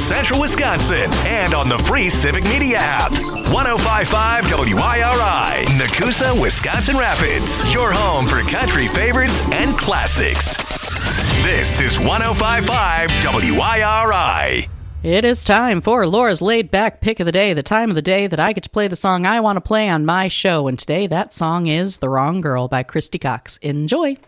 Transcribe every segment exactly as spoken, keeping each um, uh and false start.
Central Wisconsin and on the free Civic Media app. one oh five point five W I R I, Nakusa, Wisconsin Rapids. Your home for country favorites and classics. This is one oh five point five W I R I. It is time for Laura's Laid Back Pick of the Day, the time of the day that I get to play the song I want to play on my show. And today that song is The Wrong Girl by Christy Cox. Enjoy.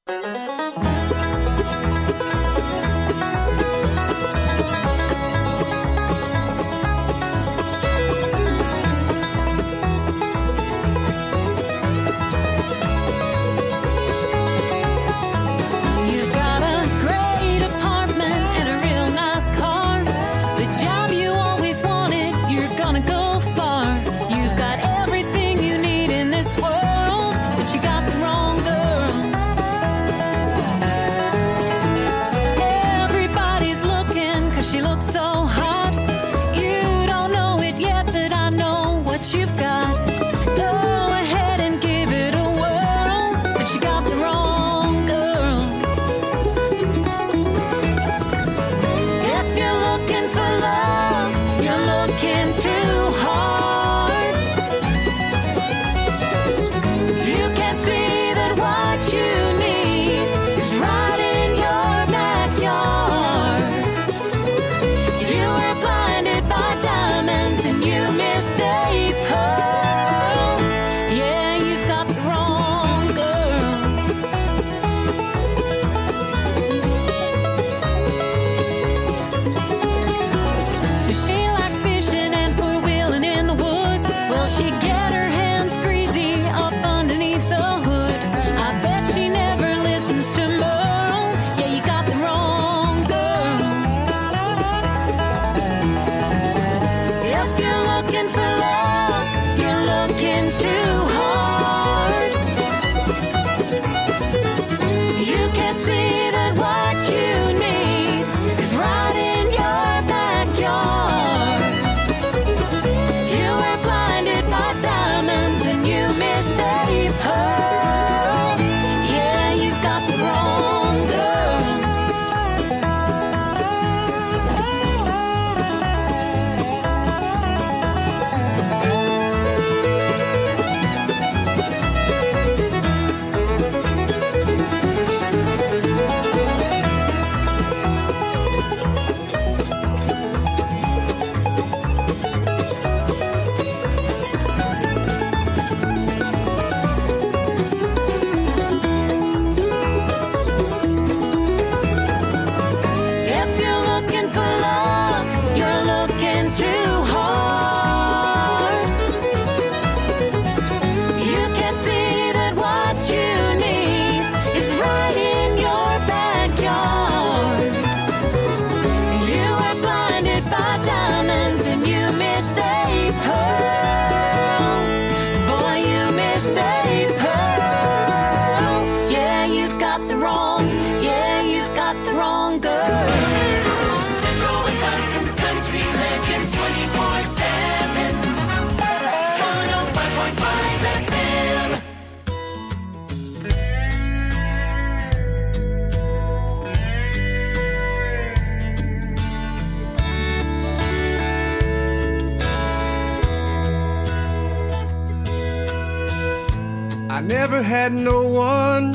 I never had no one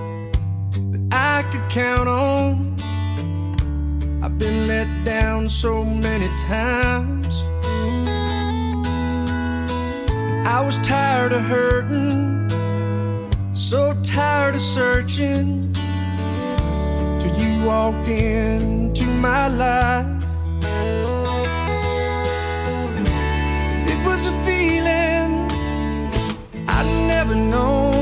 that I could count on. I've been let down so many times. I was tired of hurting, so tired of searching, till you walked into my life. It was a feeling I'd never known.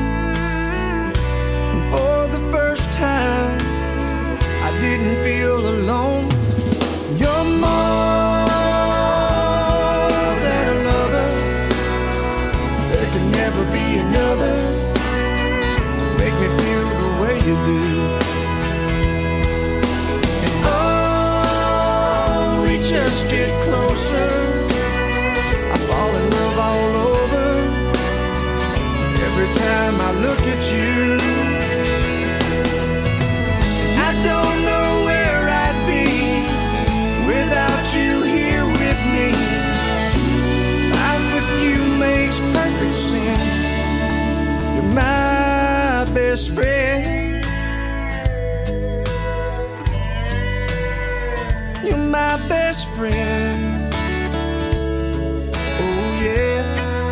And for the first time, I didn't feel alone. You're more than a lover. There can never be another to make me feel the way you do. And oh, we just get closer. I fall in love all over. Every time I look at you, I don't know where I'd be without best friend. You're my best friend. Oh yeah.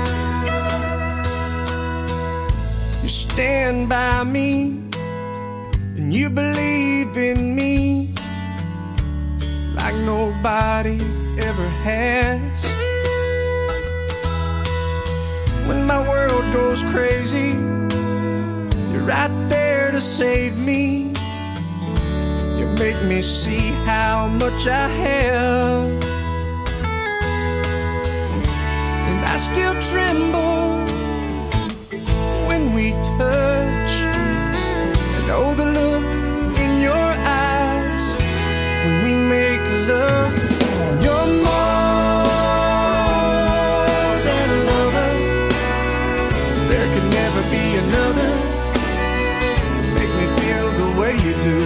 You stand by me and you believe in me like nobody ever has. When my world goes crazy, you're right there to save me. You make me see how much I have, and I still tremble when we touch. And oh, the look in your eyes when we make love. You're more than a lover. There could never be another to make me feel the way you do.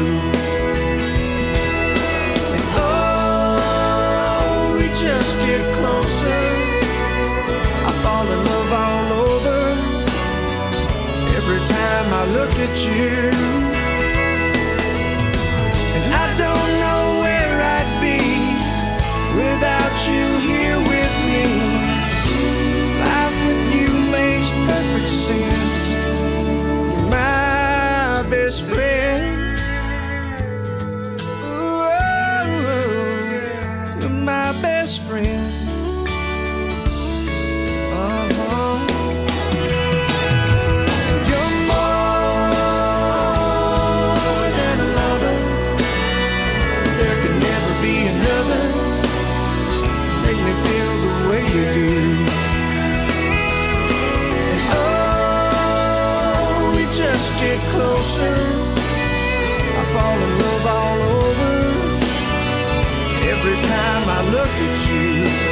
And oh, we just get closer. I fall in love all over every time I look at you. And I don't know where I'd be without you here with me. Life with you makes perfect sense. You're my best friend. Ooh, you're my best friend. Uh-huh. You're more than a lover. There could never be another. Make me feel the way you do. And oh, we just get closer. I fall in love all over every time I look at you.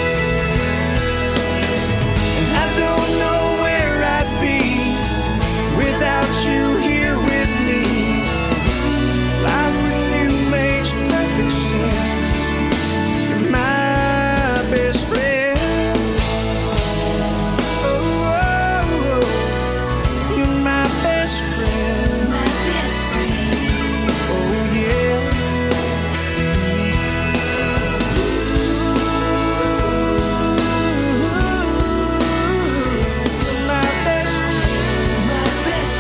And I don't know where I'd be without you here with me. Life with you makes perfect sense. You're my best friend. Oh, oh, oh. You're my best friend. My best friend. Oh yeah. You're my best friend. My best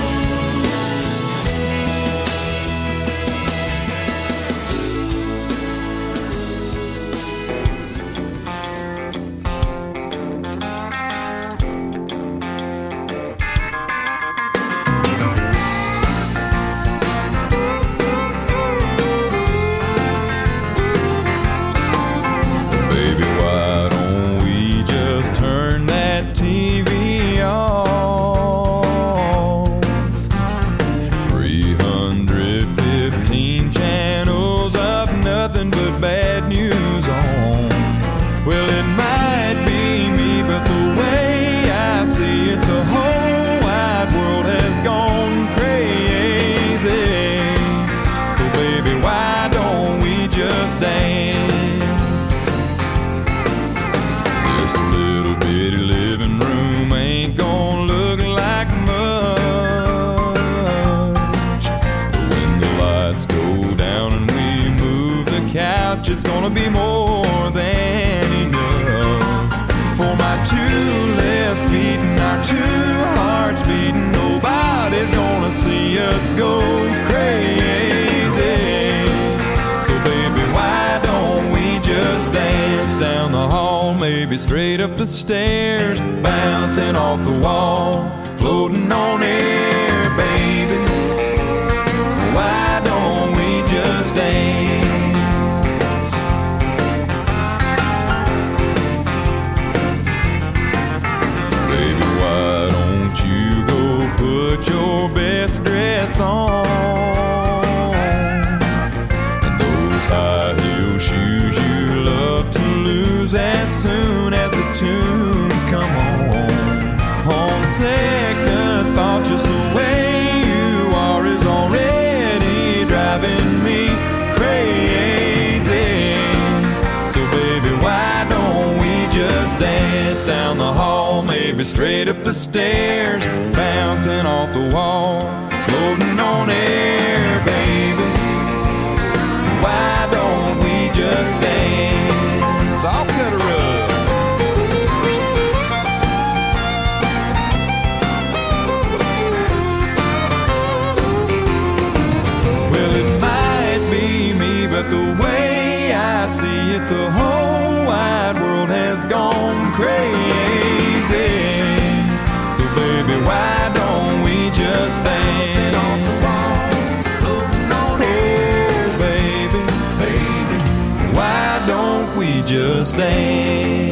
Baby, why don't we just turn that T V off? three hundred fifteen channels of nothing but bad news on. Well, it might be me, but the way I see it, the whole wide world has gone crazy. So baby, why don't we just dance? This little bitty living room ain't gonna look like much. But when the lights go down and we move the couch, it's gonna be more than enough. For my two left feet and our two hearts beating, nobody's gonna see us go crazy. So baby, why don't we just dance down the hall, maybe straight up the stairs, bouncing off the wall, floating on air, baby. Why don't we just dance? Baby, why don't you go put your best dress on? And those high heel shoes you love to lose as soon as the tunes come on. On second thought, just the way you are is already driving me crazy. So baby, why don't we just dance down the hall, maybe straight up the stairs, bouncing off the wall, it, the whole wide world has gone crazy. So baby, why don't we just dance? Oh baby, baby, why don't we just dance?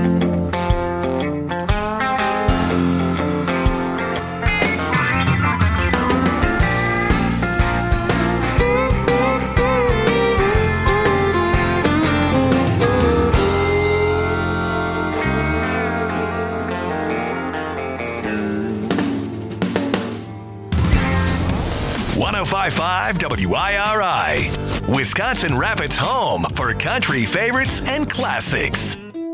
one oh five point five W I R I, Wisconsin Rapids' home for country favorites and classics.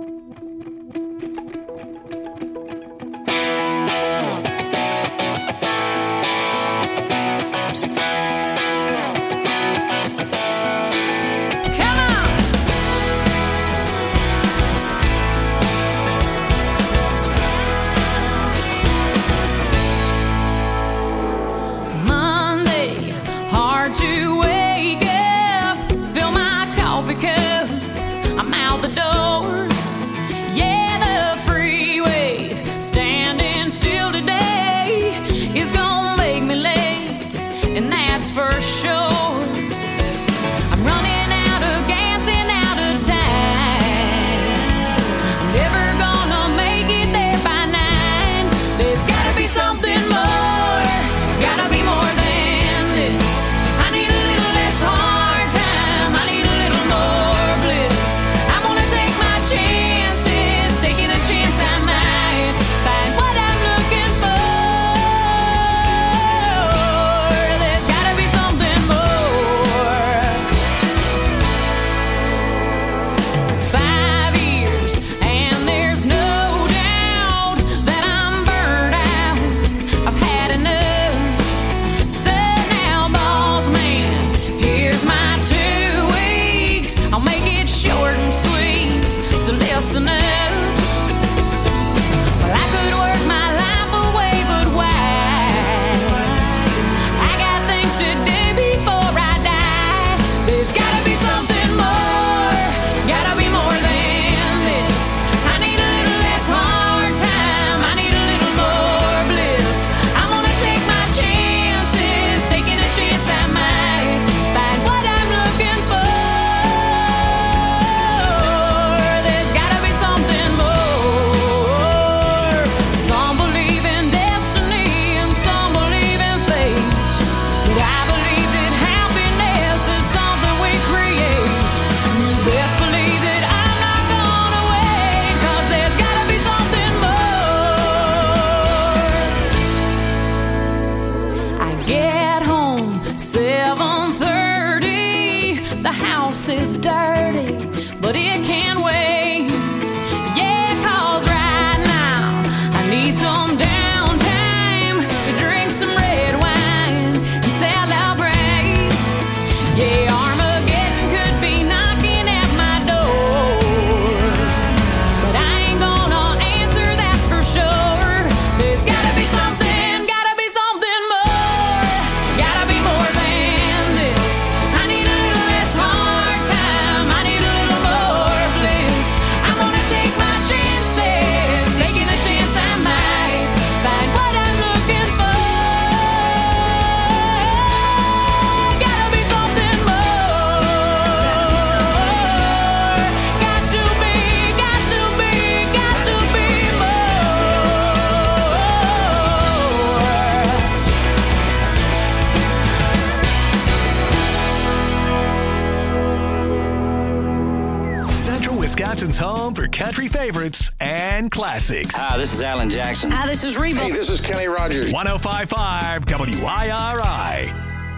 Wisconsin's home for country favorites and classics. Hi, this is Alan Jackson. Hi, this is Reba. Hey, this is Kenny Rogers. one oh five point five W I R I.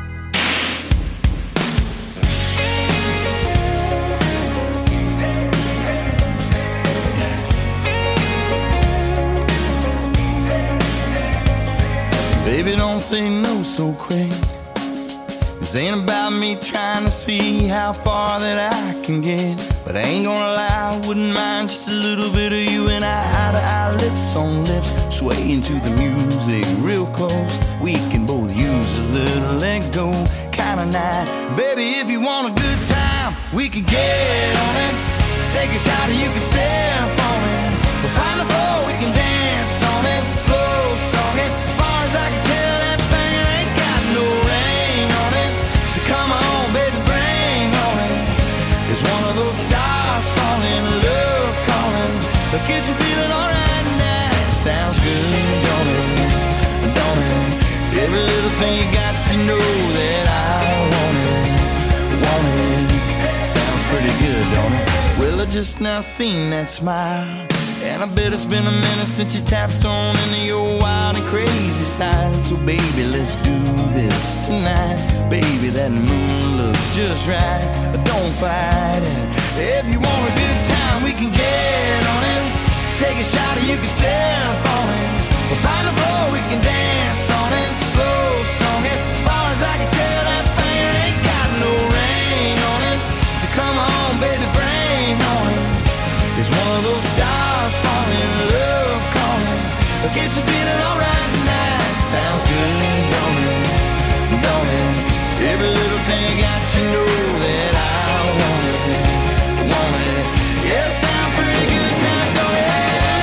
Baby, don't say no so quick. This ain't about me trying to see how far that I can get. But I ain't gonna lie, I wouldn't mind just a little bit of you and I, eye to eye, lips on lips, swaying to the music real close. We can both use a little let go kind of night. Baby, if you want a good time, we can get on it. Take a shot and you can sip on it. We'll find a floor we can dance on it. Slow song it. As far as I can tell, that thing ain't got no ring on it. So come on, baby, bring on it. It's one of those stars falling, love calling. But get you feeling alright now. Sounds good, don't it? Don't it? Every little thing you got to know that I want it. Want it. Sounds pretty good, don't it? Well, I just now seen that smile, and I bet it's been a minute since you tapped on into your wild and crazy side. So baby, let's do this tonight. Baby, that moon looks just right. Don't fight it. If you want a good time, we can get on it. Take a shot and you can sip on it. We'll find a floor we can dance on it. Slow song it. As far as I can tell, that thing ain't got no ring on it. So come on, baby, bring on it. It's one of those stars falling, love calling. It'll get you feeling alright now. Sounds good, don't it? Don't it? Every little thing got to know that I want it. Want it. Yeah, sounds pretty good now, don't it?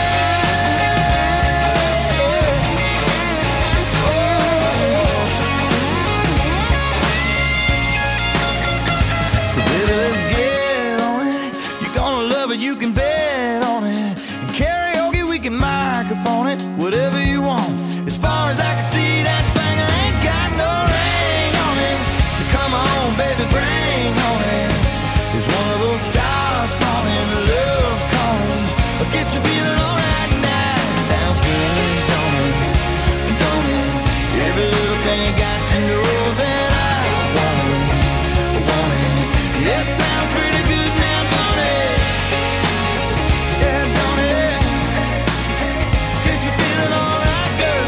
So baby, let's get on it. You're gonna love it, you can bet on it. And karaoke, we can microphone it. Whatever you want. As far as I can see, that thing ain't got no ring on it. So come on, baby, bring on it. It's one of those stars falling, love calling. I'll get you feeling alright now. Sounds good, don't it? Don't it? Every little thing you got to know that I want it. Want it. Yeah, sounds pretty good now, don't it? Yeah, don't it? Get you feeling alright, girl.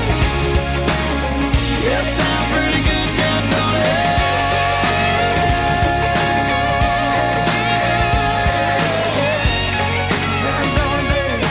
Yeah, sounds pretty good now, don't it? Now, don't it?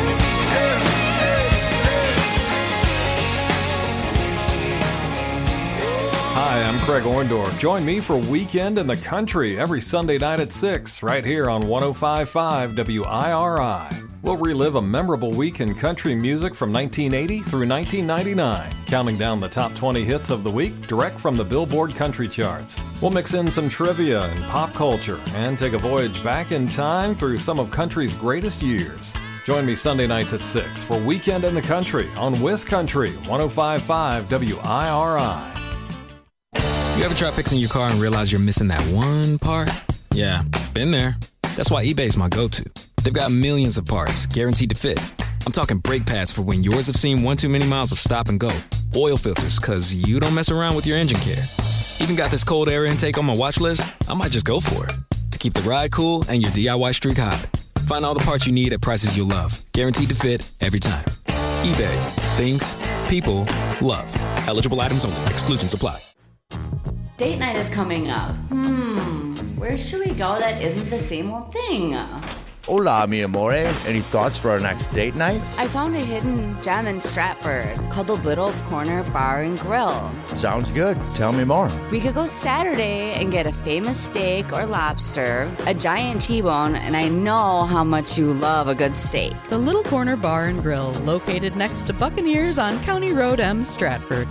Hi, I'm Craig Orndorff. Join me for Weekend in the Country every Sunday night at six, right here on one oh five point five W I R I. We'll relive a memorable week in country music from nineteen eighty through nineteen ninety-nine, counting down the top twenty hits of the week direct from the Billboard Country Charts. We'll mix in some trivia and pop culture and take a voyage back in time through some of country's greatest years. Join me Sunday nights at six for Weekend in the Country on WisCountry one oh five point five W I R I. You ever try fixing your car and realize you're missing that one part? Yeah, been there. That's why eBay's my go-to. They've got millions of parts, guaranteed to fit. I'm talking brake pads for when yours have seen one too many miles of stop and go. Oil filters, cause you don't mess around with your engine care. Even got this cold air intake on my watch list. I might just go for it. To keep the ride cool and your D I Y streak hot. Find all the parts you need at prices you'll love. Guaranteed to fit every time. eBay. Things. People. Love. Eligible items only. Exclusions apply. Date night is coming up. Hmm, where should we go that isn't the same old thing? Hola, mi amore. Any thoughts for our next date night? I found a hidden gem in Stratford called the Little Corner Bar and Grill. Sounds good. Tell me more. We could go Saturday and get a famous steak or lobster, a giant T-bone, and I know how much you love a good steak. The Little Corner Bar and Grill, located next to Buccaneers on County Road M, Stratford.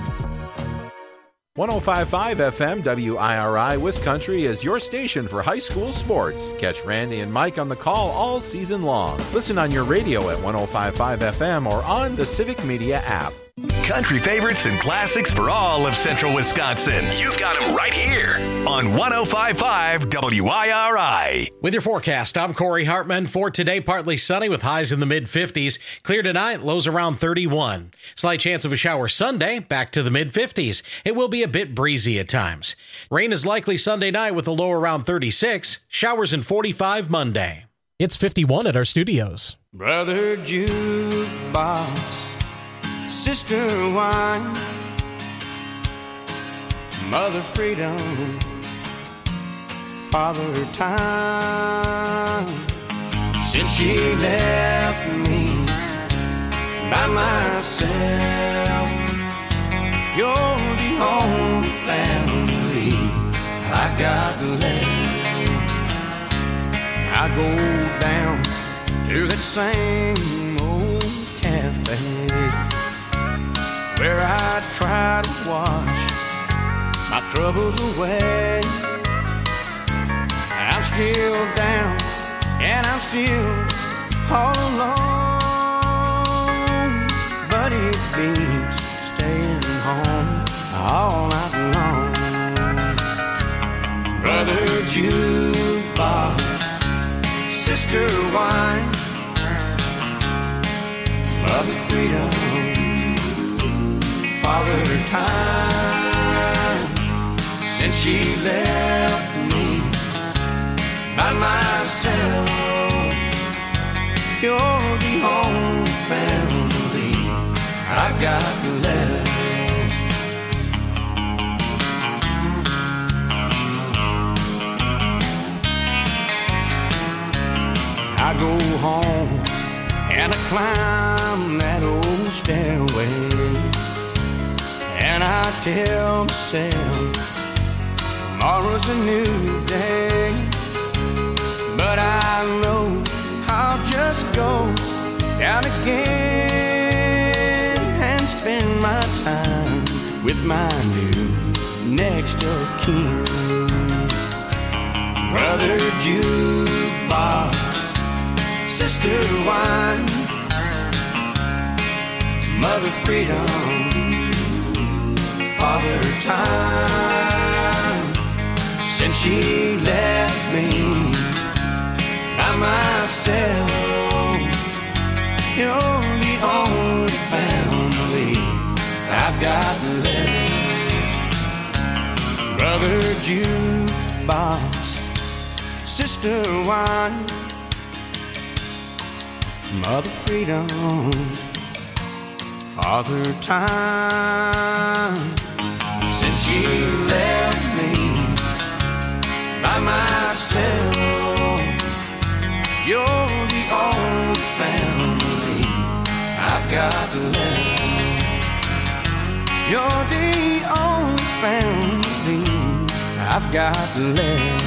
one oh five point five F M W I R I WisCountry is your station for high school sports. Catch Randy and Mike on the call all season long. Listen on your radio at one oh five point five F M or on the Civic Media app. Country favorites and classics for all of central Wisconsin. You've got them right here on one oh five point five W I R I. With your forecast, I'm Corey Hartman. For today, partly sunny with highs in the mid-fifties. Clear tonight, lows around thirty-one. Slight chance of a shower Sunday, back to the mid-fifties. It will be a bit breezy at times. Rain is likely Sunday night with a low around thirty-six. Showers in forty-five Monday. It's fifty-one at our studios. Brother Jukebox, Sister Wine, Mother Freedom, Father Time. Since she left me by myself, you're the only family I got left. I I go down to that same old cafe where I try to wash my troubles away. I'm still down and I'm still all alone, but it beats staying home all night long. Brother jukebox, sister wine, mother freedom, father time. Since she left me by myself, you're the only family I've got left. I go home and I climb that old stairway, and I tell myself tomorrow's a new day. But I know I'll just go down again and spend my time with my new next of kin. Brother jukebox, sister wine, mother freedom, father time. Since she left me by myself, you're the only family I've got left. Brother jukebox, sister wine, mother freedom, father time. Since she left me by myself, you're the only family I've got left. You're the only family I've got left.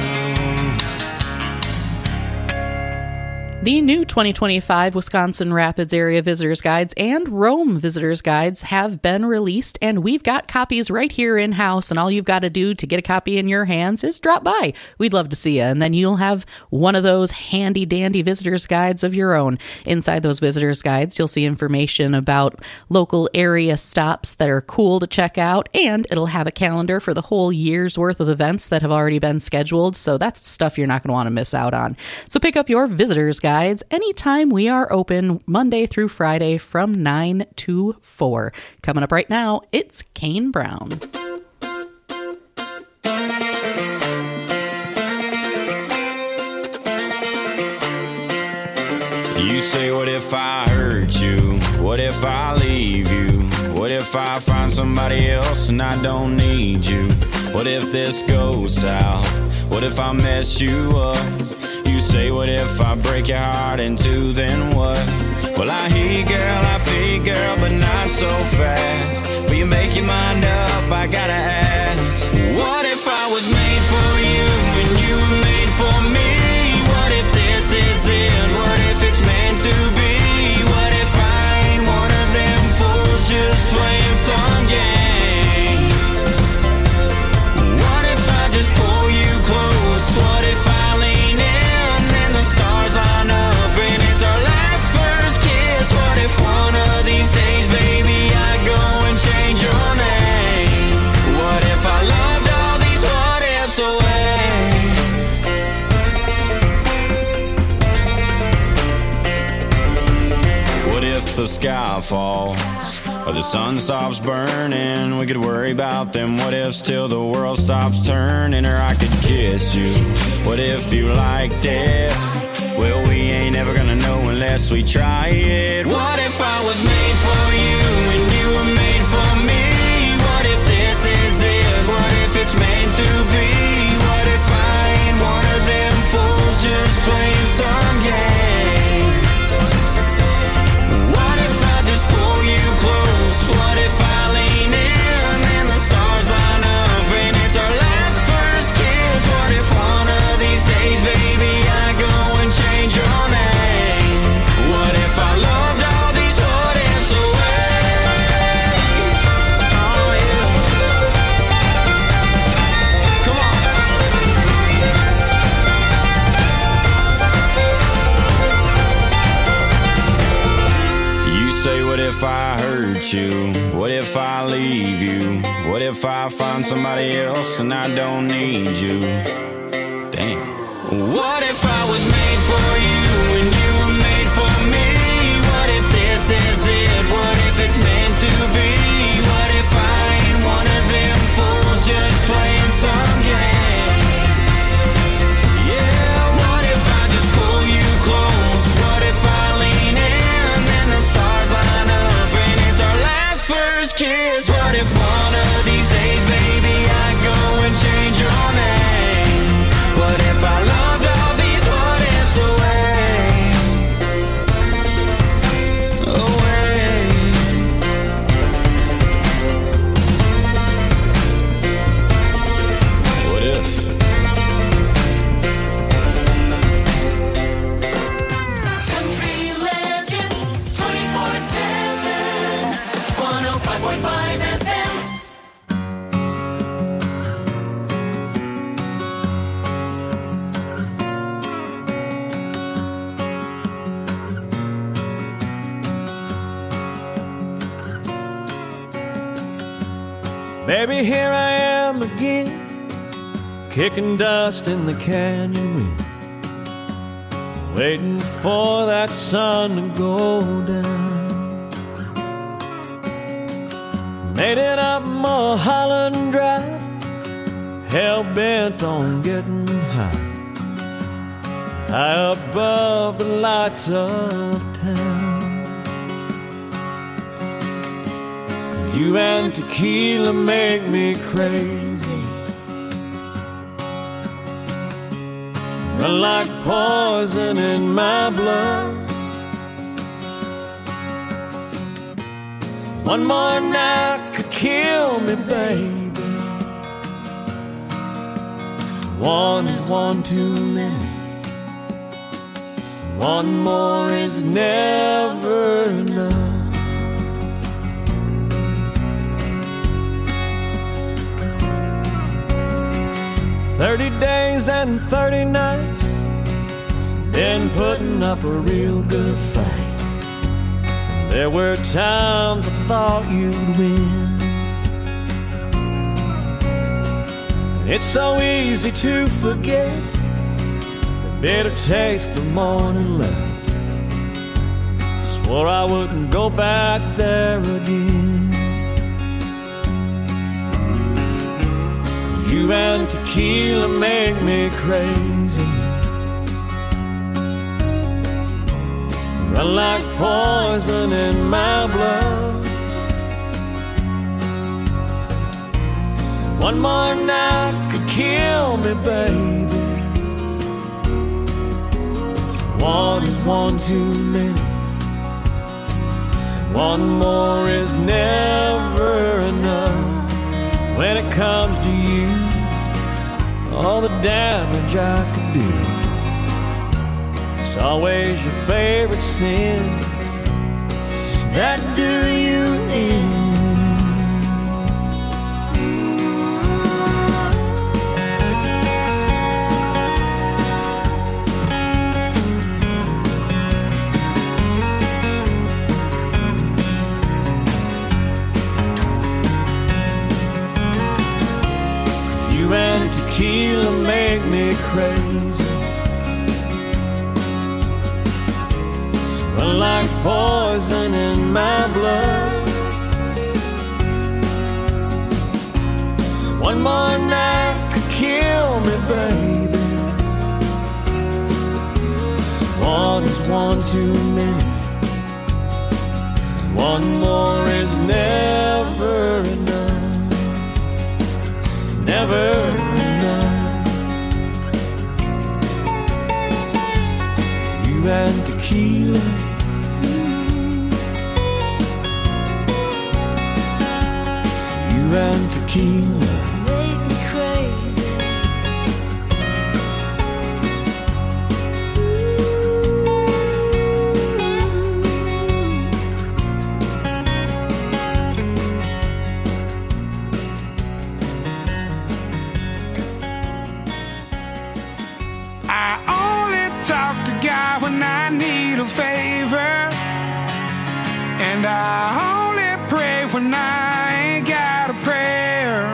The new twenty twenty-five Wisconsin Rapids Area Visitors Guides and Rome Visitors Guides have been released, and we've got copies right here in-house, and all you've got to do to get a copy in your hands is drop by. We'd love to see you, and then you'll have one of those handy-dandy visitors guides of your own. Inside those visitors guides, you'll see information about local area stops that are cool to check out, and it'll have a calendar for the whole year's worth of events that have already been scheduled, so that's stuff you're not going to want to miss out on. So pick up your visitors guide Guides anytime we are open, Monday through Friday from nine to four. Coming up right now, it's Kane Brown. You say, what if I hurt you? What if I leave you? What if I find somebody else and I don't need you? What if this goes south? What if I mess you up? You say, what if I break your heart in two, then what? Well, I hear you, girl, I feel you, girl, but not so fast. Will you make your mind up? I gotta ask. What if I was made for you and you were made for me? What if this is it? What if it's meant to be? What if I ain't one of them fools just playing some game? What if I just pull you close? What if I stars line up and it's our last first kiss? What if one of these days, baby, I go and change your name? What if I loved all these what ifs away? What if the sky falls or the sun stops burning? We could worry about them what ifs till the world stops turning. Or I could kiss you. What if you liked it? Well, we ain't ever gonna know unless we try it. What if I was made for you and you were made for me? What if this is it? What if it's meant to be? What if I ain't one of them fools just playing some games? What if I just pull you close? What if I lean in and the stars line up and it's our last first kiss? What if one of these days, baby, I go and hurt you? What if I leave you? What if I find somebody else and I don't need you? Damn. What if I was made for you and you were made for me? What if this is it? What if it's meant to be? What if I ain't one of them fools just playing some game? Yeah, what if I just pull you close? What if I lean in and the stars line up and it's our last first kiss? What if one of these days, baby, I go and change your name? What if I loved all these what ifs away? Away. What if? Country Legends twenty-four seven, one oh five point five F M. Baby, here I am again, kicking dust in the canyon wind, waiting for that sun to go down. Made it up Mulholland Drive, hell-bent on getting high, high above the lights of town. You and tequila make me crazy, run like poison in my blood. One more night could kill me, baby. One is one too many. One more is never enough. Thirty days and thirty nights, been putting up a real good fight. There were times I thought you'd win. It's so easy to forget the bitter taste the morning left. Swore I wouldn't go back there again. You and tequila make me crazy, run like poison in my blood. One more night could kill me, baby. One is one too many. One more is never enough. When it comes to you, all the damage I could do, it's always your favorite sins that do you in. You and tequila make me crazy, run like poison in my blood. One more night could kill me, baby. One is one too many. One more is never enough. Never enough. You and tequila, you and tequila Make me crazy. Talk to God when I need a favor, and I only pray when I ain't got a prayer?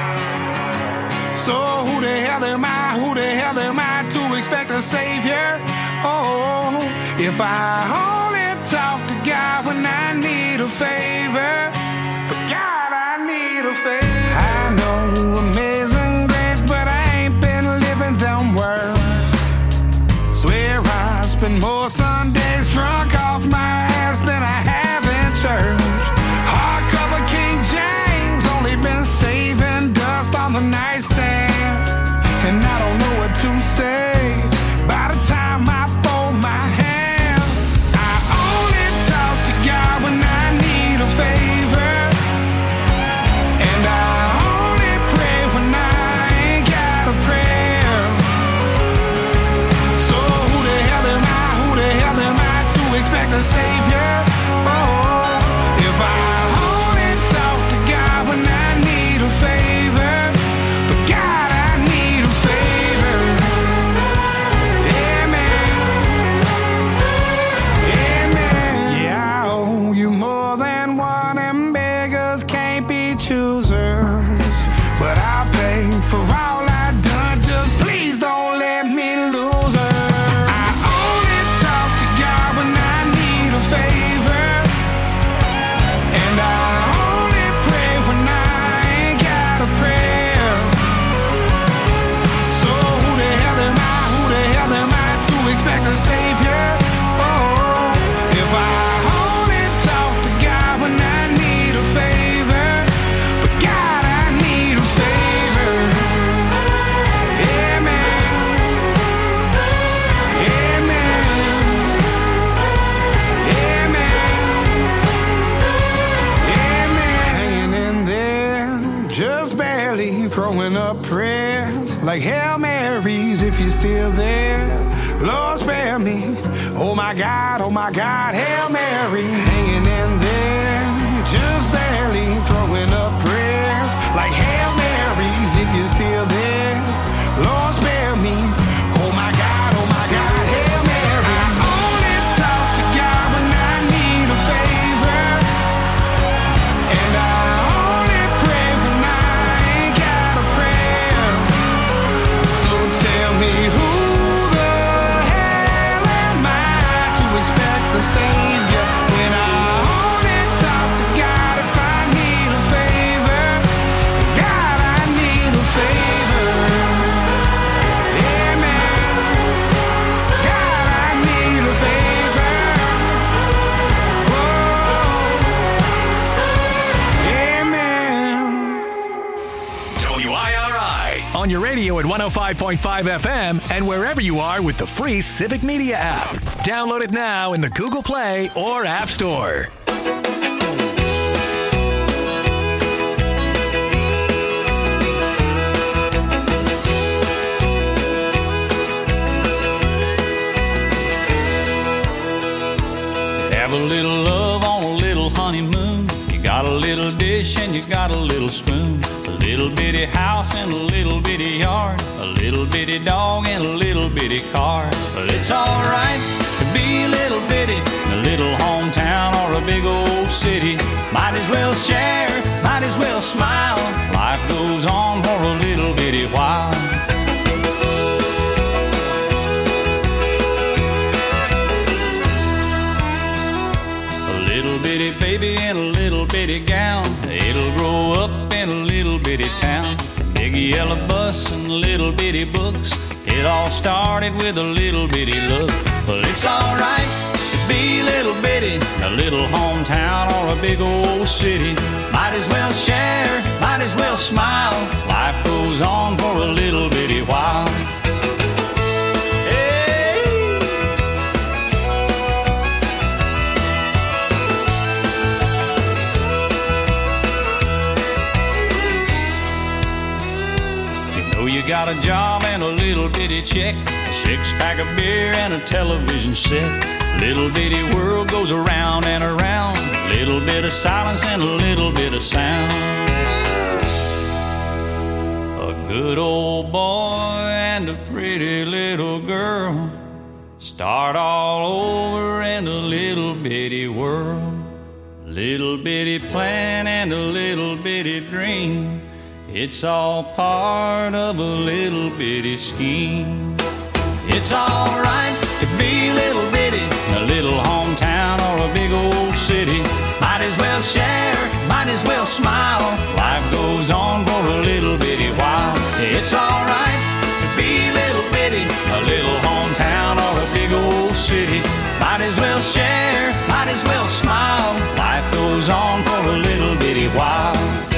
So who the hell am I, who the hell am I to expect a savior? Oh, if I only talk to God when I need a favor. But God, I need a favor. I know amazing grace, but I ain't been living them words. Swear I spend more Sundays drunk off my ass than I have in church. Hardcover King James, only been saving dust on the nightstand. And I don't know what to say by the time I fold my hands. I only talk to God when I need a favor. And I only pray when I ain't got a prayer. So who the hell am I, who the hell am I to expect a savior? Oh, if I only talk to God when I need a favor. But God, I need a favor. Yeah, man. Yeah, man. Yeah, I owe you more than one, and beggars can't be choosers. But I'll pay for all I done, just please don't let me lose her. I only talk to God when I need a favor. And I only pray when I ain't got a prayer. So who the hell am I, who the hell am I to expect a savior? Oh, if I only talk to God when I need a favor. But God, I need a favor. Yeah, man. Yeah, man. Yeah, man. Yeah, man. Hanging in there, just barely throwing up prayers like Hail Marys if you're still there. Lord, spare me. Oh my God, oh my God, Hail Mary. Hanging in there, just barely throwing up prayers like Hail Marys if you're still there. Lord, spare me. Oh my God, oh my God, Hail Mary. I only talk to God when I need a favor. And I only pray when I ain't got a prayer. So tell me who the hell am I to expect the savior when I only talk to God if I need a favor. God, I need a favor. Yeah, man. God, I need a favor. Whoa. Yeah, man. W I R I on your radio at one oh five point five F M and wherever you are with the free Civic Media app. Download it now in the Google Play or App Store. Have a little love on a little honeymoon. You got a little dish and you got a little spoon. A little bitty house and a little bitty yard. A little bitty dog and a little bitty car. But it's alright to be a little bitty in a little hometown or a big old city. Might as well share, might as well smile. Life goes on for a little bitty while. Little bitty baby in a little bitty gown. It'll grow up in a little bitty town. Big yellow bus and little bitty books. It all started with a little bitty look. Well, it's alright to be a little bitty in a little hometown or a big old city. Might as well share, might as well smile. Life goes on for a little bitty while. You got a job and a little bitty check, a six-pack of beer and a television set. Little bitty world goes around and around. Little bit of silence and a little bit of sound. A good old boy and a pretty little girl start all over in a little bitty world. little bitty plan and a little bitty dream. It's all part of a little bitty scheme. It's alright to be little bitty, a little hometown or a big old city. Might as well share, might as well smile. Life goes on for a little bitty while. It's alright to be little bitty, a little hometown or a big old city. Might as well share, might as well smile. Life goes on for a little bitty while.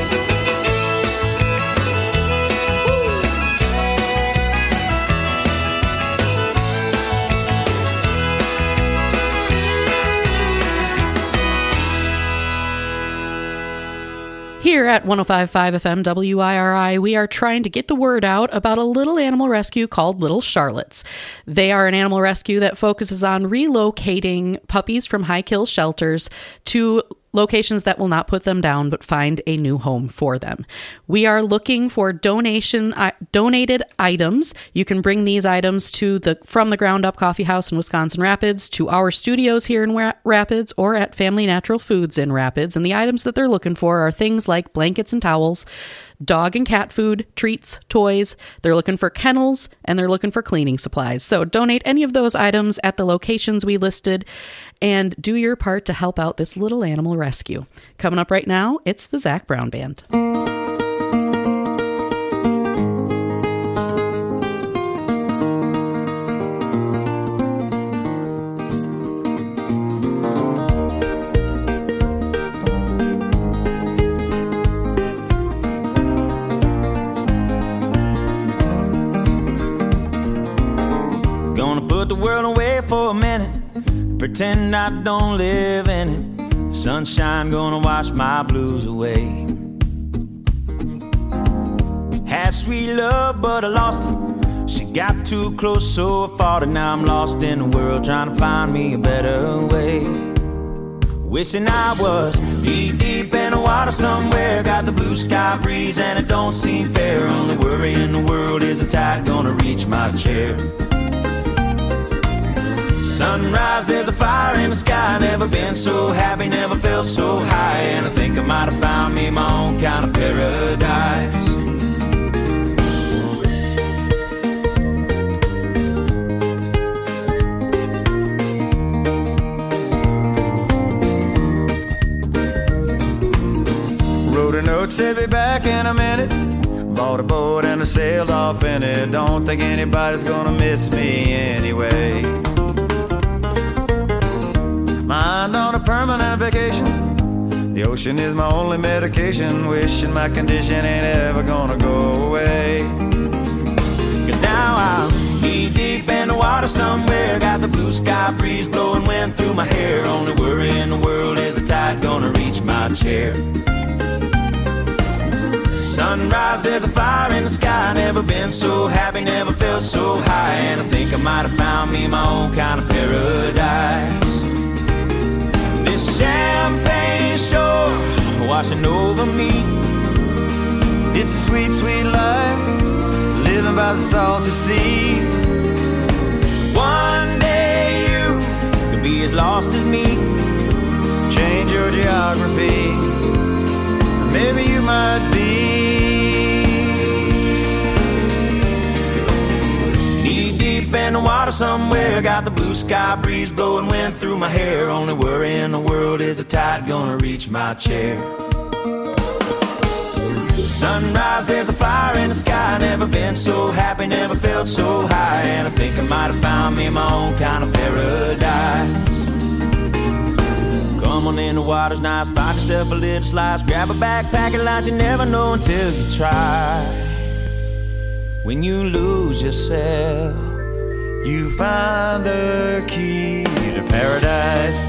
Here at one oh five point five F M W I R I, we are trying to get the word out about a little animal rescue called Little Charlottes. They are an animal rescue that focuses on relocating puppies from high kill shelters to locations that will not put them down but find a new home for them. We are looking for donation uh, donated items. You can bring these items to the From the Ground Up Coffee House in Wisconsin Rapids, to our studios here in Ra- Rapids, or at Family Natural Foods in Rapids. And the items that they're looking for are things like blankets and towels, dog and cat food, treats, toys. They're looking for kennels, and they're looking for cleaning supplies. So donate any of those items at the locations we listed and do your part to help out this little animal rescue. Coming up right now, it's the Zac Brown Band. Gonna put the world away for a minute, pretend I don't live in it. Sunshine gonna wash my blues away. Had sweet love, but I lost it. She got too close, so I fought it. Now I'm lost in the world, trying to find me a better way. Wishing I was knee deep in the water somewhere. Got the blue sky breeze and it don't seem fair. Only worry in the world is the tide gonna reach my chair. Sunrise, there's a fire in the sky. Never been so happy, never felt so high. And I think I might have found me my own kind of paradise. Wrote a note, said be back in a minute. Bought a boat and I sailed off in it. Don't think anybody's gonna miss me anyway. Mind on a permanent vacation. The ocean is my only medication. Wishing my condition ain't ever gonna go away. Cause now I'm knee deep in the water somewhere. Got the blue sky breeze blowing wind through my hair. Only worry in the world is the tide gonna reach my chair. Sunrise, there's a fire in the sky. Never been so happy, never felt so high. And I think I might have found me my own kind of paradise. This champagne shore washing over me. It's a sweet, sweet life, living by the salty sea. One day you could be as lost as me. Change your geography, maybe you might be. Knee deep in the water somewhere. Got the blue sky breeze blowing wind through my hair. Only worry in the world is the tide gonna reach my chair. Sunrise, there's a fire in the sky. Never been so happy, never felt so high. And I think I might have found me my own kind of paradise. Come on in, the water's nice. Find yourself a little slice. Grab a backpack and lunch. You never know until you try. When you lose yourself, you find the key to paradise.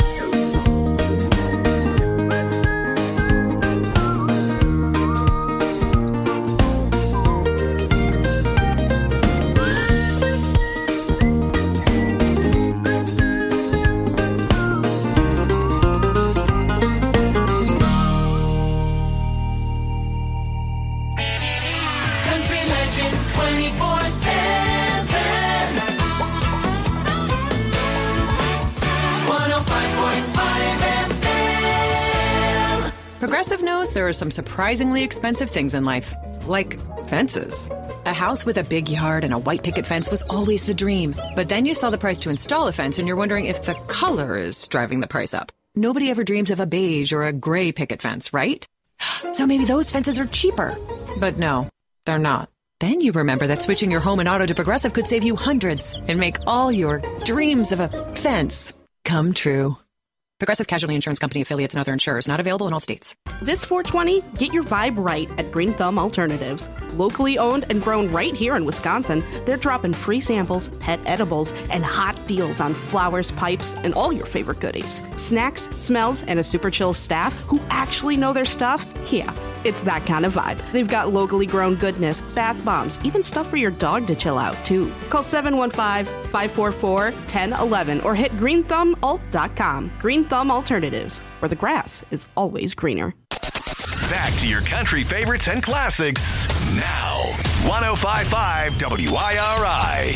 Progressive knows there are some surprisingly expensive things in life, like fences. A house with a big yard and a white picket fence was always the dream. But then you saw the price to install a fence and you're wondering if the color is driving the price up. Nobody ever dreams of a beige or a gray picket fence, right? So maybe those fences are cheaper. But no, they're not. Then you remember that switching your home and auto to Progressive could save you hundreds and make all your dreams of a fence come true. Progressive Casualty Insurance Company affiliates and other insurers. Not available in all states. This four twenty, get your vibe right at Green Thumb Alternatives. Locally owned and grown right here in Wisconsin, they're dropping free samples, pet edibles, and hot deals on flowers, pipes, and all your favorite goodies. Snacks, smells, and a super chill staff who actually know their stuff? Yeah, it's that kind of vibe. They've got locally grown goodness, bath bombs, even stuff for your dog to chill out, too. Call seven one five, five four four, one zero one one or hit green thumb alt dot com. Green Thumb Alternatives, where the grass is always greener. Back to your country favorites and classics now. one oh five point five W I R I.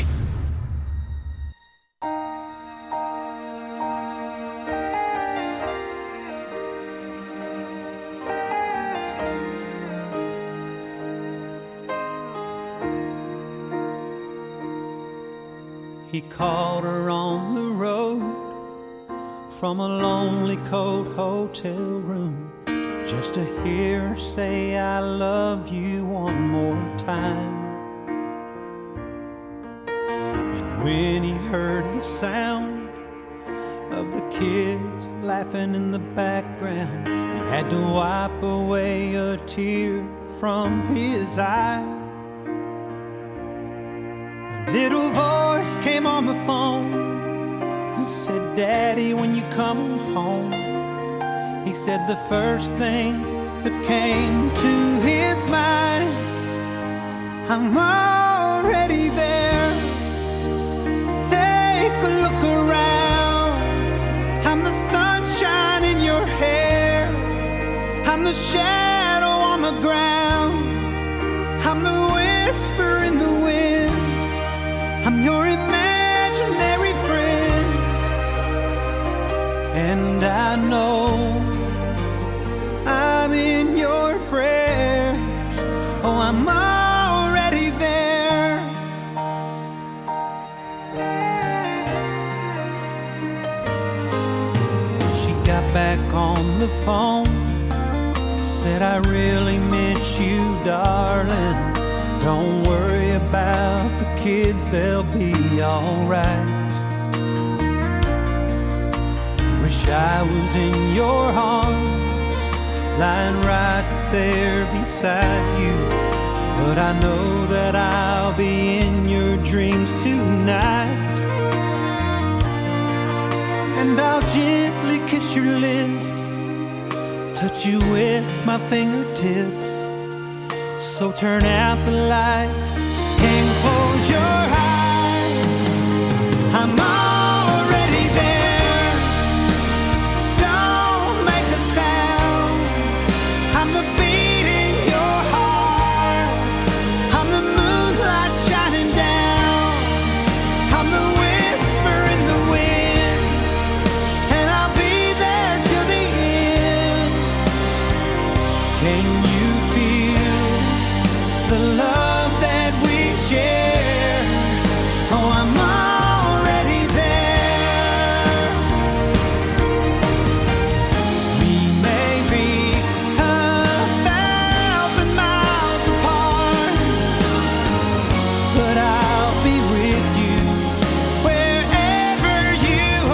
He called her on the road from a lonely, cold hotel room just to hear her say, I love you one more time. And when he heard the sound of the kids laughing in the background, he had to wipe away a tear from his eye. A little voice came on the phone and said, Daddy, when you come home. He said the first thing that came to his mind, I'm already there. Take a look around. I'm the sunshine in your hair. I'm the shadow on the ground. I'm the whisper in the wind. I'm your imaginary friend. And I know I'm in your prayers. Oh, I'm already there. She got back on the phone, said, I really miss you, darling. Don't worry about the kids, they'll be alright. Wish I was in your arms, lying right there beside you. But I know that I'll be in your dreams tonight. And I'll gently kiss your lips, touch you with my fingertips. So turn out the light and close your eyes. I'm already there. Don't make a sound. I'm the beat in your heart. I'm the moonlight shining down. I'm the whisper in the wind. And I'll be there till the end. Can you the love that we share? Oh, I'm already there. We may be a thousand miles apart, but I'll be with you wherever you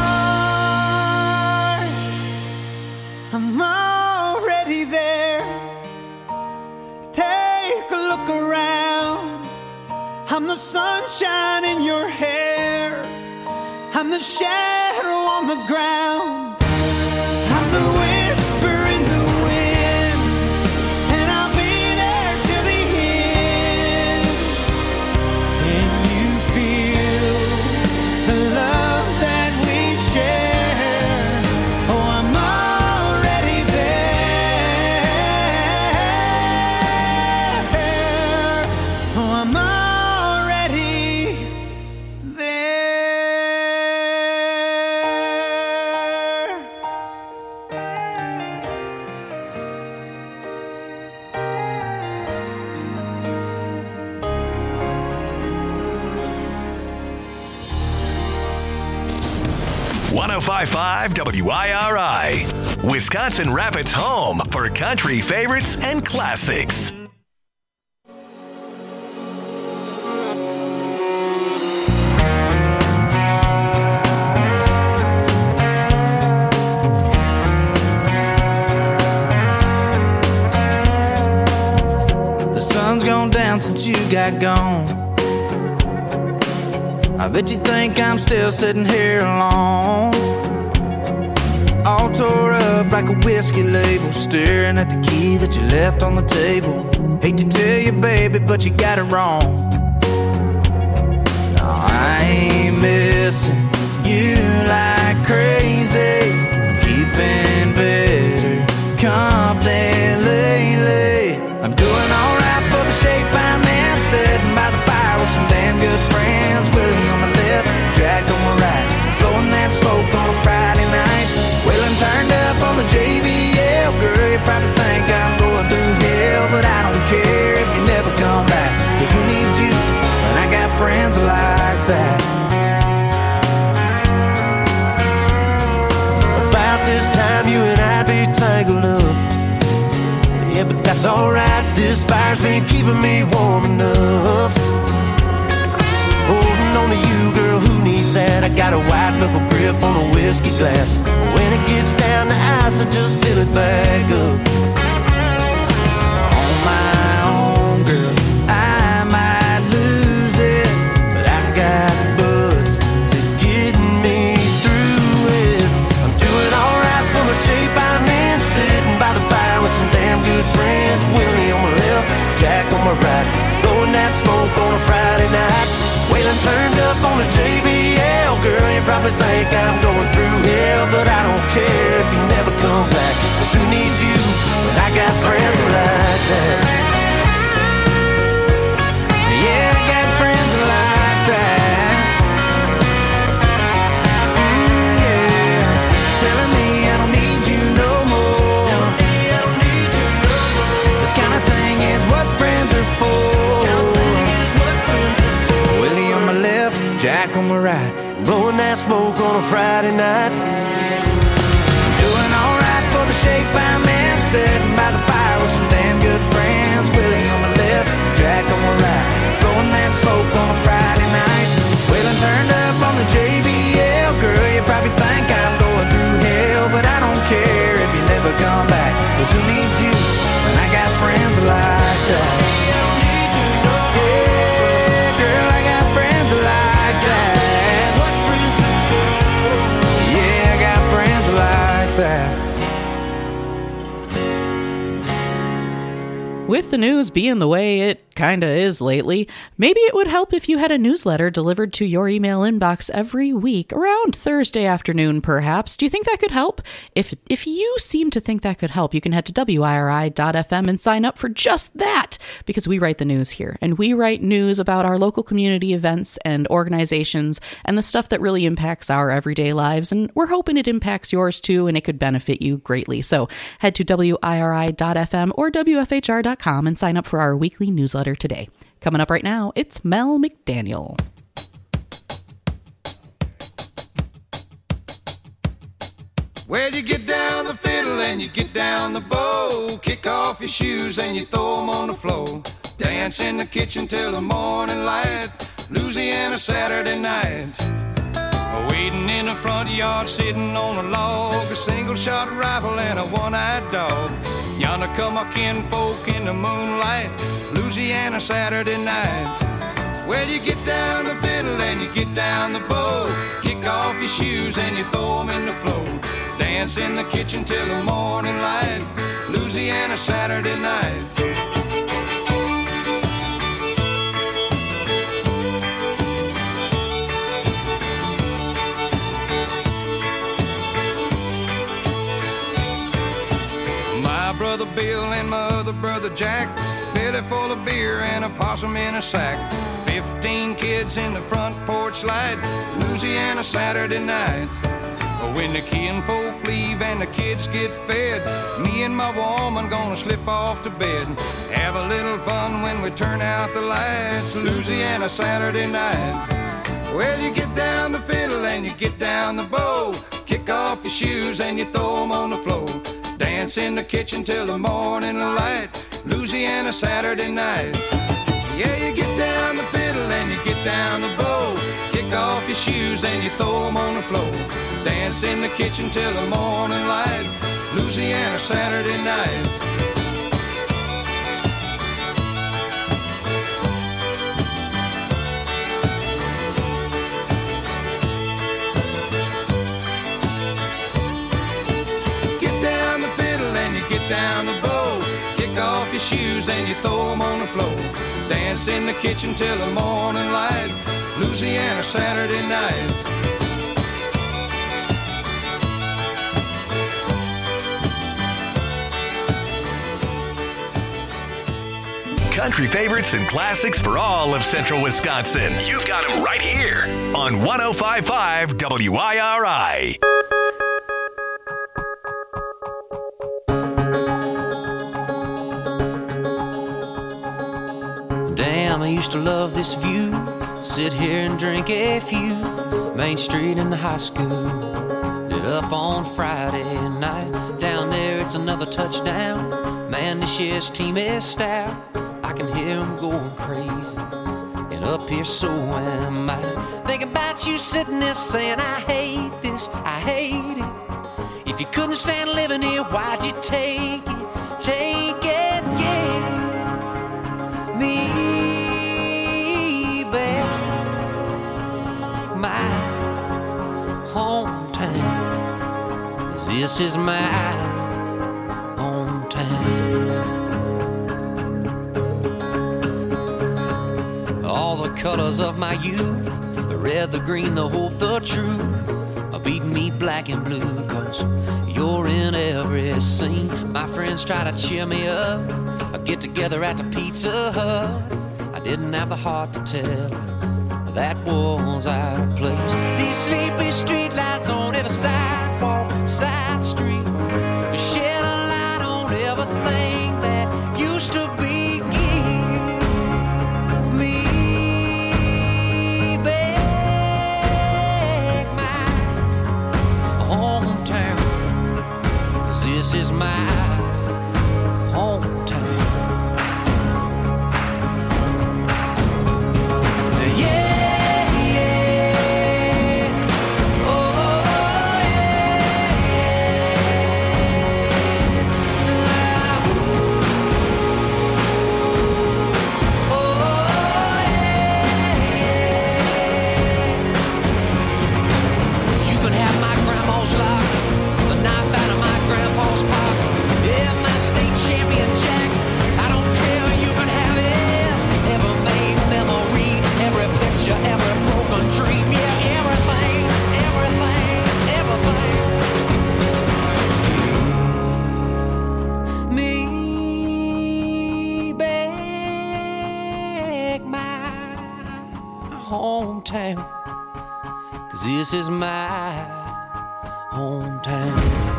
are. I'm already there. Take a look around. I'm the sunshine in your hair. I'm the shadow on the ground. I'm the whisper in the wind. And I'll be there till the end. Can you feel the love that we share? Oh, I'm already there. Oh, I'm already there. oh five point five W I R I, Wisconsin Rapids' home for country favorites and classics. The sun's gone down since you got gone. I bet you think I'm still sitting here alone, all tore up like a whiskey label, staring at the key that you left on the table. Hate to tell you, baby, but you got it wrong. No, I ain't missing you like crazy, keeping better company lately. I'm doing alright for the shape I'm in, sitting by the fire with some damn good friends. Willie on my left, Jack on my right, blowing that smoke on a Friday night. Wheeling turned up on the J B L. Girl, you probably think I'm going through hell, but I don't care if you never come back, cause who needs you when I got friends like that? About this time you and I'd be tangled up, yeah, but that's alright. This fire's been keeping me warm enough. Holding on to you, girl, who needs that? I got a white knuckle grip on a whiskey glass. When it gets down to ice, I just fill it back up. On my own, girl, I might lose it, but I got buds to get me through it. I'm doing alright for the shape I'm in, sitting by the fire with some damn good friends. Willie on my left, Jack on my right, blowing that smoke on a Friday night. Waylon turned up on the J B L. Girl, you probably think I'm going through hell, but I don't care if you never come back, cause who needs you when I got friends like that? Yeah, I got friends like that. Mm, yeah, telling me I don't need you no more. This kind of thing is what friends are for. Jack on my right, blowing that smoke on a Friday night. Doing alright for the shape I'm in, sitting by the fire with some damn good friends. Willie on my left, Jack on my right, blowing that smoke on a Friday night. Waylon turned up on the J B L. Girl, you probably think I'm going through hell, but I don't care if you never come back, cause who needs you when I got friends like that? Yeah, girl, I got friends like that. With the news being the way it kinda is lately, maybe it would help if you had a newsletter delivered to your email inbox every week, around Thursday afternoon perhaps. Do you think that could help? If if you seem to think that could help, you can head to W I R I dot F M and sign up for just that, because we write the news here, and we write news about our local community events and organizations and the stuff that really impacts our everyday lives, and we're hoping it impacts yours too, and it could benefit you greatly. So head to W I R I dot F M or W F H R dot com and sign up for our weekly newsletter today. Coming up right now, it's Mel McDaniel. Well, you get down the fiddle and you get down the bow, kick off your shoes and you throw them on the floor, dance in the kitchen till the morning light, Louisiana Saturday night. Waiting in the front yard, sitting on a log, a single-shot rifle and a one-eyed dog. Yonder come our kinfolk in the moonlight, Louisiana Saturday night. Well, you get down the fiddle and you get down the bow, kick off your shoes and you throw them in the floor, dance in the kitchen till the morning light, Louisiana Saturday night. Brother Bill and my other brother Jack, belly full of beer and a possum in a sack, fifteen kids in the front porch light, Louisiana Saturday night. When the kinfolk leave and the kids get fed, me and my woman gonna slip off to bed, have a little fun when we turn out the lights, Louisiana Saturday night. Well, you get down the fiddle and you get down the bow, kick off your shoes and you throw them on the floor. Dance in the kitchen till the morning light, Louisiana Saturday night. Yeah, you get down the fiddle and you get down the bow, kick off your shoes and you throw them on the floor. Dance in the kitchen till the morning light, Louisiana Saturday night. Down the bow, kick off your shoes and you throw them on the floor. Dance in the kitchen till the morning light, Louisiana Saturday night. Country favorites and classics for all of central Wisconsin. You've got them right here on one oh five point five W I R I. I used to love this view, sit here and drink a few. Main Street in the high school, lit up on Friday night. Down there it's another touchdown, man this year's team is stout. I can hear them going crazy, and up here so am I. Thinking about you sitting there saying I hate this, I hate it. If you couldn't stand living here, why'd you take it, take it, yeah. Me my hometown, 'cause this is my hometown. All the colors of my youth, the red, the green, the hope, the truth, are beating me black and blue, 'cause you're in every scene. My friends try to cheer me up, I get together at the Pizza Hut. I didn't have the heart to tell that was our place. These sleepy streetlights on every sidewalk, side street, shed a light on everything that used to be. Give me back my hometown, 'cause this is my hometown. Hometown, 'cause this is my hometown.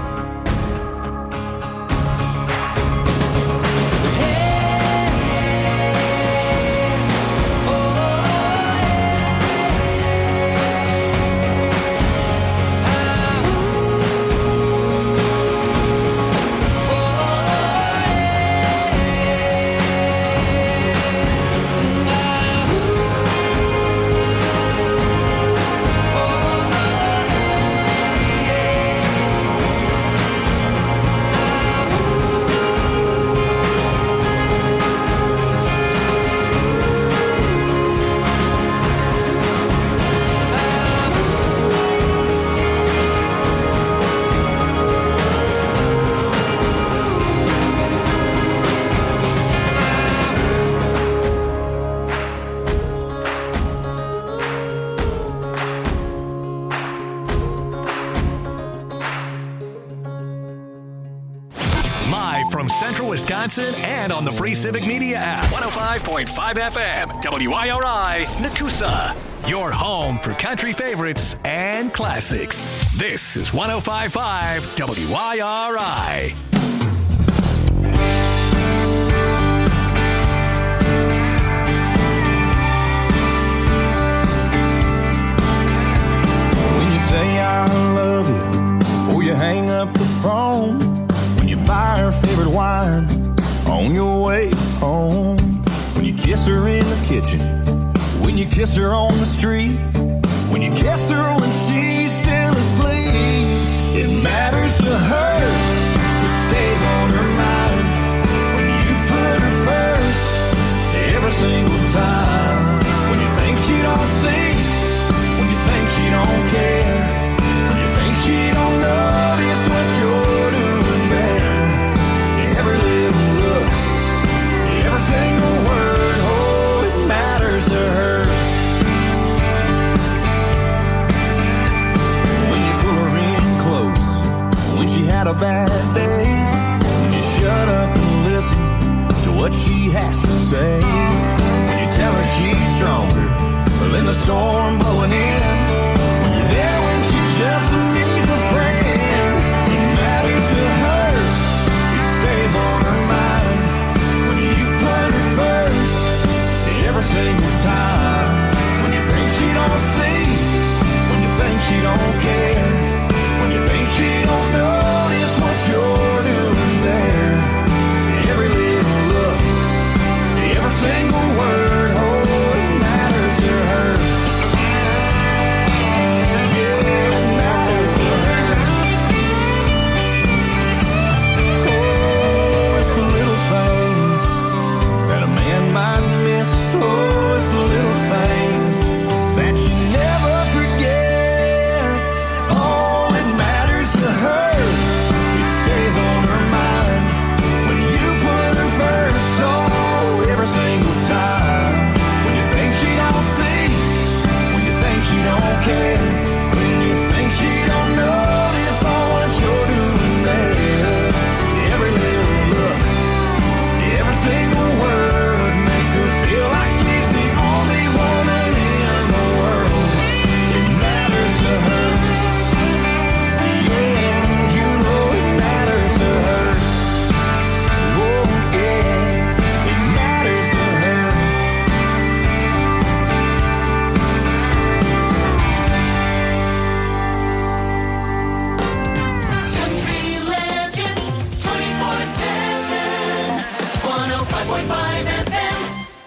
From Central Wisconsin and on the free Civic Media app. one oh five point five F M, W I R I, Nakusa. Your home for country favorites and classics. This is one oh five point five W I R I. When you say I love you, kiss her in the kitchen, when you kiss her on the street, when you kiss her when she's still asleep. It matters to her, it stays on her mind, when you put her first, every single time. When you think she don't see, when you think she don't care, when you think she don't notice what you're doing there. Every little look, every single word, oh, it matters to her. When you pull her in close, when she had a bad day, when you shut up and listen to what she has to say, when you tell her she's stronger than the storm blowing in, when you're there when she just needs a friend. It matters to her, it stays on her mind, when you put her first, every single time. When you think she don't see, when you think she don't care, when you think she don't notice what you're doing there. Every little look, every single word, oh, it matters to her. Yeah, it matters to her. Oh, it's the little things that a man might miss. Oh, it's the little things that she never forgets. Oh, it matters to her, it stays on her mind, when you put her first, oh, every single time. When you think she don't see, when you think she don't care, when you think she don't notice all what you're doing there. Every little look, every single word, make her feel like she's the only woman in the world. It matters to her. Yeah, you know it matters to her. Oh, yeah, it matters to her. Country Legends twenty-four seven, one oh five point five F M.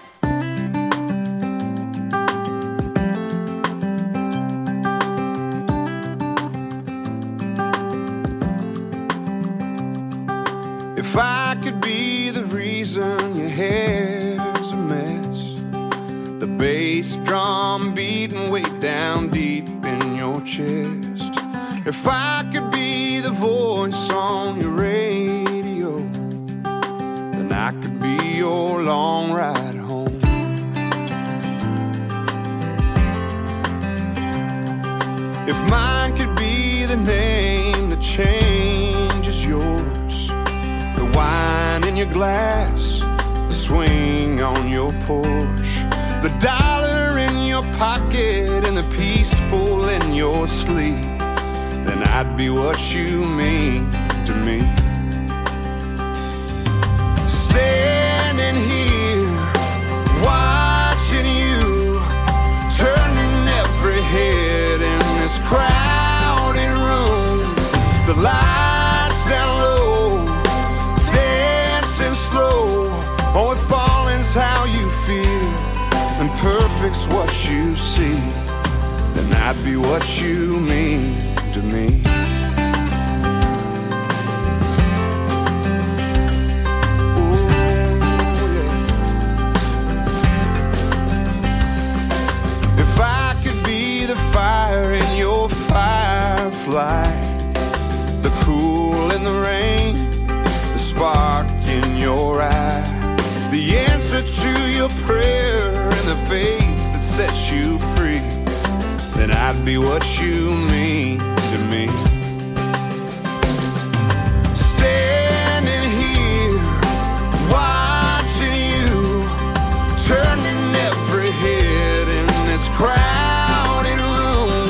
If I could be the reason your hair's a mess, the bass drum beating way down deep in your chest, if I could be the voice on your radio, then I could be your long ride home. If mine could be the name that changes yours, the wine in your glass, the swing on your Porsche, the dollar in your pocket and the peaceful in your sleep, then I'd be what you mean to me. Standing here, watching you, turning every head in this crowded room, the lights down low, dancing slow. Oh, if falling's how you feel and perfect's what you see, then I'd be what you mean to me. Ooh, yeah. If I could be the fire in your firefly, the cool in the rain, the spark in your eye, the answer to your prayer and the faith that sets you free, then I'd be what you mean to me.